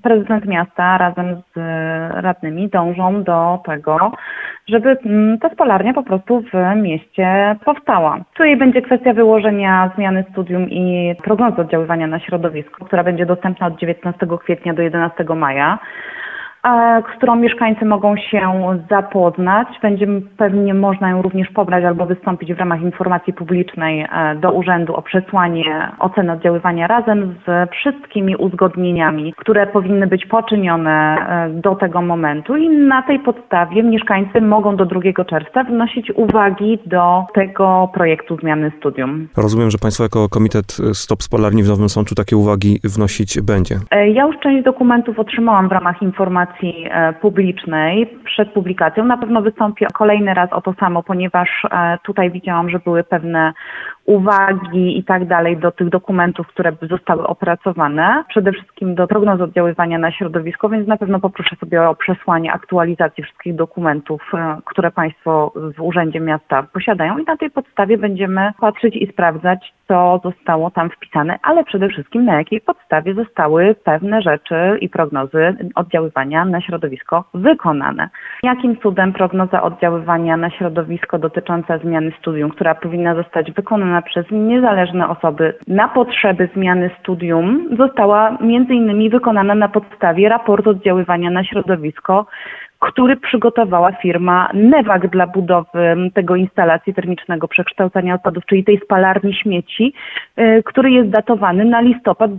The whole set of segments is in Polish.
prezydent miasta razem z radnymi dążą do tego, żeby ta spalarnia po prostu w mieście powstała. Tutaj będzie kwestia wyłożenia zmiany studium i prognozy oddziaływania na środowisko, która będzie dostępna od 19 kwietnia do 11 maja. Z którą mieszkańcy mogą się zapoznać. Będzie pewnie można ją również pobrać albo wystąpić w ramach informacji publicznej do urzędu o przesłanie oceny oddziaływania razem z wszystkimi uzgodnieniami, które powinny być poczynione do tego momentu i na tej podstawie mieszkańcy mogą do 2 czerwca wnosić uwagi do tego projektu zmiany studium. Rozumiem, że Państwo jako Komitet Stop Spalarni w Nowym Sączu takie uwagi wnosić będzie. Ja już część dokumentów otrzymałam w ramach informacji publicznej przed publikacją. Na pewno wystąpię kolejny raz o to samo, ponieważ tutaj widziałam, że były pewne uwagi i tak dalej do tych dokumentów, które zostały opracowane. Przede wszystkim do prognozy oddziaływania na środowisko, więc na pewno poproszę sobie o przesłanie aktualizacji wszystkich dokumentów, które Państwo w Urzędzie Miasta posiadają i na tej podstawie będziemy patrzeć i sprawdzać, co zostało tam wpisane, ale przede wszystkim na jakiej podstawie zostały pewne rzeczy i prognozy oddziaływania na środowisko wykonane. Jakim cudem prognoza oddziaływania na środowisko dotycząca zmiany studium, która powinna zostać wykonana przez niezależne osoby na potrzeby zmiany studium, została między innymi wykonana na podstawie raportu oddziaływania na środowisko, który przygotowała firma Newag dla budowy tego instalacji termicznego przekształcania odpadów, czyli tej spalarni śmieci, który jest datowany na listopad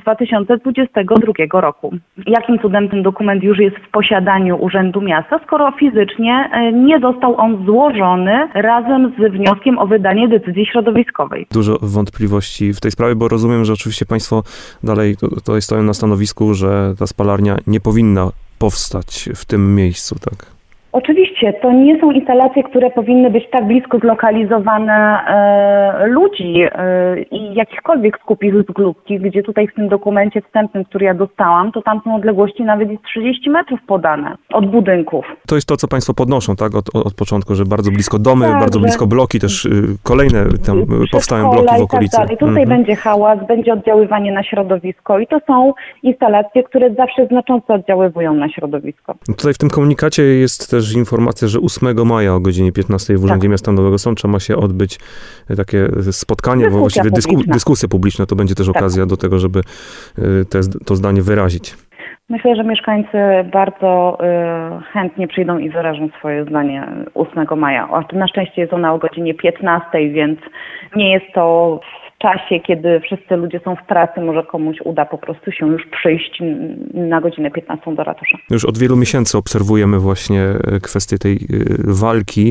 2022 roku. Jakim cudem ten dokument już jest w posiadaniu Urzędu Miasta, skoro fizycznie nie został on złożony razem z wnioskiem o wydanie decyzji środowiskowej? Dużo wątpliwości w tej sprawie, bo rozumiem, że oczywiście Państwo dalej tutaj stoją na stanowisku, że ta spalarnia nie powinna powstać w tym miejscu, tak? Oczywiście, to nie są instalacje, które powinny być tak blisko zlokalizowane ludzi i jakichkolwiek skupisk ludzkich, gdzie tutaj w tym dokumencie wstępnym, który ja dostałam, to tam są odległości nawet jest 30 metrów podane od budynków. To jest to, co Państwo podnoszą, tak? Od początku, że bardzo blisko domy, tak, bardzo blisko bloki, też kolejne tam powstają bloki w okolicy. Tak, tutaj będzie hałas, będzie oddziaływanie na środowisko i to są instalacje, które zawsze znacząco oddziaływują na środowisko. Tutaj w tym komunikacie jest też informacja, że 8 maja o godzinie 15 w Urzędzie Miasta Nowego Sącza ma się odbyć takie spotkanie, właściwie dyskusja publiczna. To będzie też okazja do tego, żeby to zdanie wyrazić. Myślę, że mieszkańcy bardzo chętnie przyjdą i wyrażą swoje zdanie 8 maja. Na szczęście jest ona o godzinie 15, więc nie jest to w czasie, kiedy wszyscy ludzie są w pracy, może komuś uda po prostu się już przyjść na godzinę 15 do ratusza. Już od wielu miesięcy obserwujemy właśnie kwestię tej walki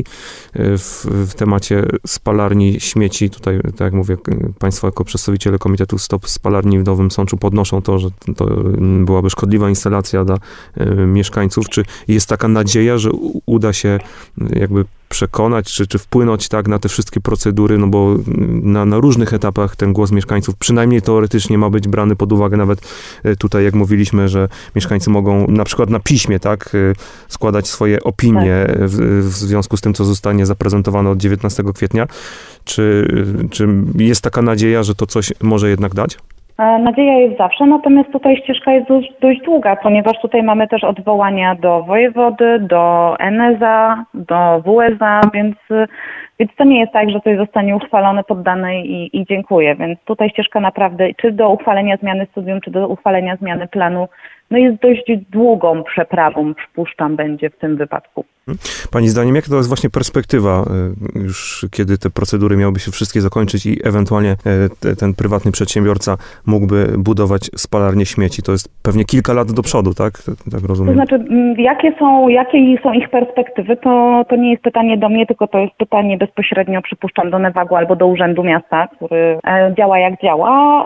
w temacie spalarni śmieci. Tutaj, tak jak mówię, Państwo jako przedstawiciele Komitetu Stop Spalarni w Nowym Sączu podnoszą to, że to byłaby szkodliwa instalacja dla mieszkańców. Czy jest taka nadzieja, że uda się jakby przekonać, czy wpłynąć tak na te wszystkie procedury, no bo na różnych etapach ten głos mieszkańców przynajmniej teoretycznie ma być brany pod uwagę, nawet tutaj jak mówiliśmy, że mieszkańcy mogą na przykład na piśmie, tak, składać swoje opinie w związku z tym, co zostanie zaprezentowane od 19 kwietnia. Czy jest taka nadzieja, że to coś może jednak dać? Nadzieja jest zawsze, natomiast tutaj ścieżka jest dość długa, ponieważ tutaj mamy też odwołania do wojewody, do NSA, do WSA, więc to nie jest tak, że coś zostanie uchwalone, poddane i dziękuję. Więc tutaj ścieżka naprawdę, czy do uchwalenia zmiany studium, czy do uchwalenia zmiany planu, no jest dość długą przeprawą, przypuszczam, będzie w tym wypadku. Pani zdaniem, jaka to jest właśnie perspektywa, już kiedy te procedury miałyby się wszystkie zakończyć i ewentualnie ten prywatny przedsiębiorca mógłby budować spalarnię śmieci? To jest pewnie kilka lat do przodu, tak? Tak rozumiem. To znaczy, jakie są ich perspektywy, to nie jest pytanie do mnie, tylko to jest pytanie bezpośrednio, przypuszczam, do Newagu albo do Urzędu Miasta, który działa jak działa.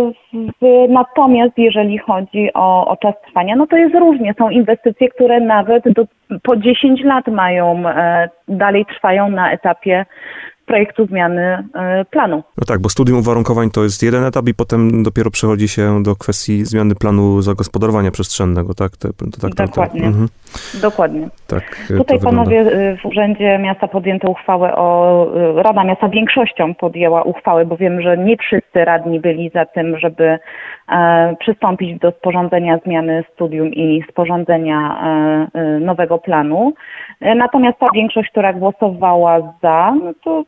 Natomiast jeżeli chodzi o czas trwania, no to jest różnie. Są inwestycje, które nawet po 10 lat dalej trwają na etapie projektu zmiany planu. No tak, bo studium uwarunkowań to jest jeden etap i potem dopiero przechodzi się do kwestii zmiany planu zagospodarowania przestrzennego, tak? Dokładnie. Dokładnie. Tak, tutaj panowie w Urzędzie Miasta podjęto uchwałę Rada Miasta większością podjęła uchwałę, bo wiem, że nie wszyscy radni byli za tym, żeby przystąpić do sporządzenia zmiany studium i sporządzenia nowego planu. Natomiast ta większość, która głosowała za, no to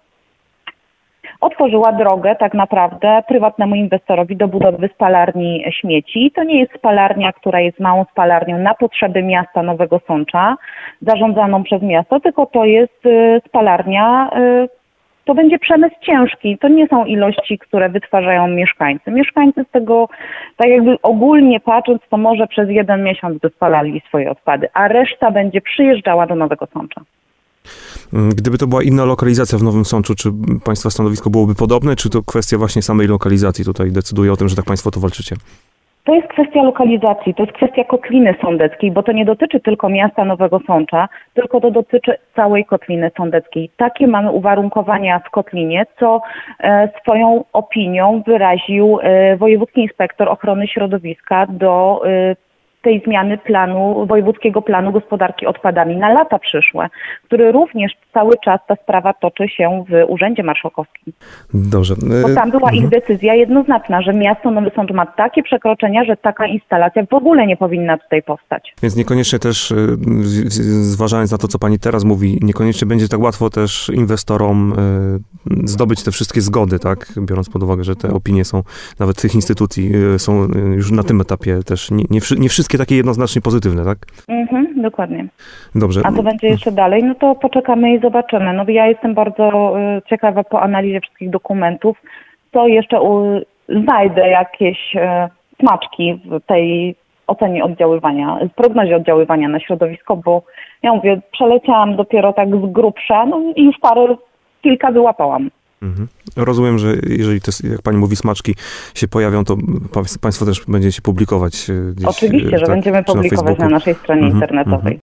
otworzyła drogę tak naprawdę prywatnemu inwestorowi do budowy spalarni śmieci. To nie jest spalarnia, która jest małą spalarnią na potrzeby miasta Nowego Sącza, zarządzaną przez miasto, tylko to jest spalarnia, to będzie przemysł ciężki. To nie są ilości, które wytwarzają mieszkańcy. Mieszkańcy z tego, tak jakby ogólnie patrząc, to może przez 1 miesiąc by spalali swoje odpady, a reszta będzie przyjeżdżała do Nowego Sącza. Gdyby to była inna lokalizacja w Nowym Sączu, czy państwa stanowisko byłoby podobne, czy to kwestia właśnie samej lokalizacji tutaj decyduje o tym, że tak państwo to walczycie? To jest kwestia lokalizacji, to jest kwestia Kotliny Sądeckiej, bo to nie dotyczy tylko miasta Nowego Sącza, tylko to dotyczy całej Kotliny Sądeckiej. Takie mamy uwarunkowania w Kotlinie, co swoją opinią wyraził wojewódzki inspektor ochrony środowiska do tej zmiany wojewódzkiego planu gospodarki odpadami na lata przyszłe, który również cały czas ta sprawa toczy się w Urzędzie Marszałkowskim. Dobrze. Bo tam była ich decyzja jednoznaczna, że miasto Nowy Sącz ma takie przekroczenia, że taka instalacja w ogóle nie powinna tutaj powstać. Więc niekoniecznie też, zważając na to, co pani teraz mówi, niekoniecznie będzie tak łatwo też inwestorom zdobyć te wszystkie zgody, tak? Biorąc pod uwagę, że te opinie są, nawet tych instytucji, są już na tym etapie też nie wszystkie takie jednoznacznie pozytywne, tak? Dokładnie. Dobrze. A co będzie jeszcze dalej? No to poczekamy i zobaczymy. No ja jestem bardzo ciekawa po analizie wszystkich dokumentów, co jeszcze znajdę jakieś smaczki w tej ocenie oddziaływania, w prognozie oddziaływania na środowisko, bo ja mówię, przeleciałam dopiero tak z grubsza, no i już kilka wyłapałam. Rozumiem, że jeżeli te, jak pani mówi, smaczki się pojawią, to państwo też będziecie publikować gdzieś. Oczywiście, że będziemy publikować na naszej stronie internetowej.